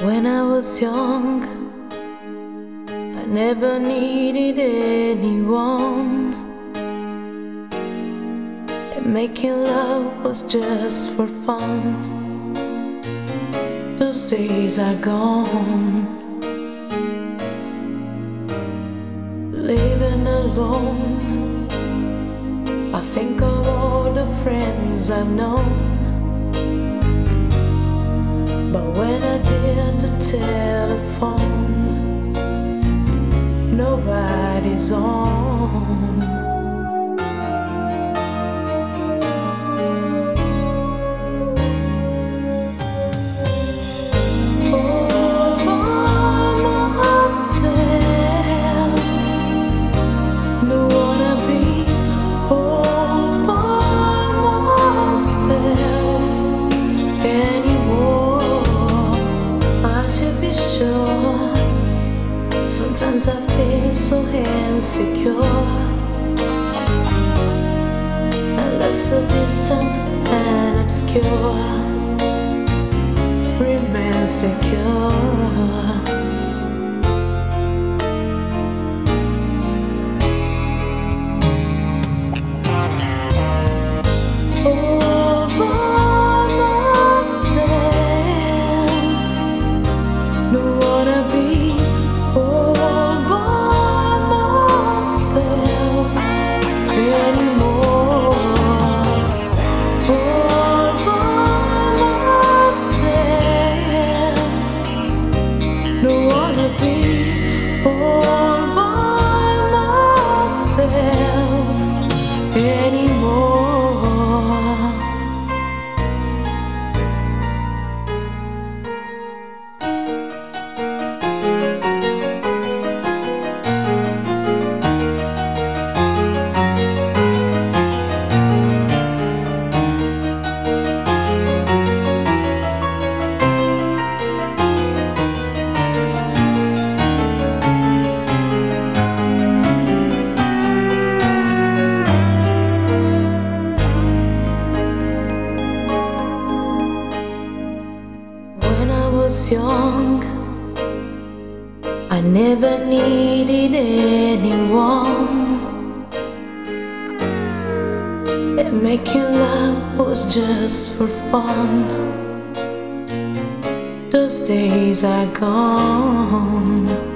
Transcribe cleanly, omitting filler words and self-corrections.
When I was young, I never needed anyone, and making love was just for fun. Those days are gone. Living alone, I think of all the friends I've known. But when I did the telephone, nobody's on. All by myself, don't wanna be all by myself anymore. To be sure, sometimes I feel so insecure, and love so distant and obscure remains secure. Young, I never needed anyone, and making love was just for fun. Those days are gone.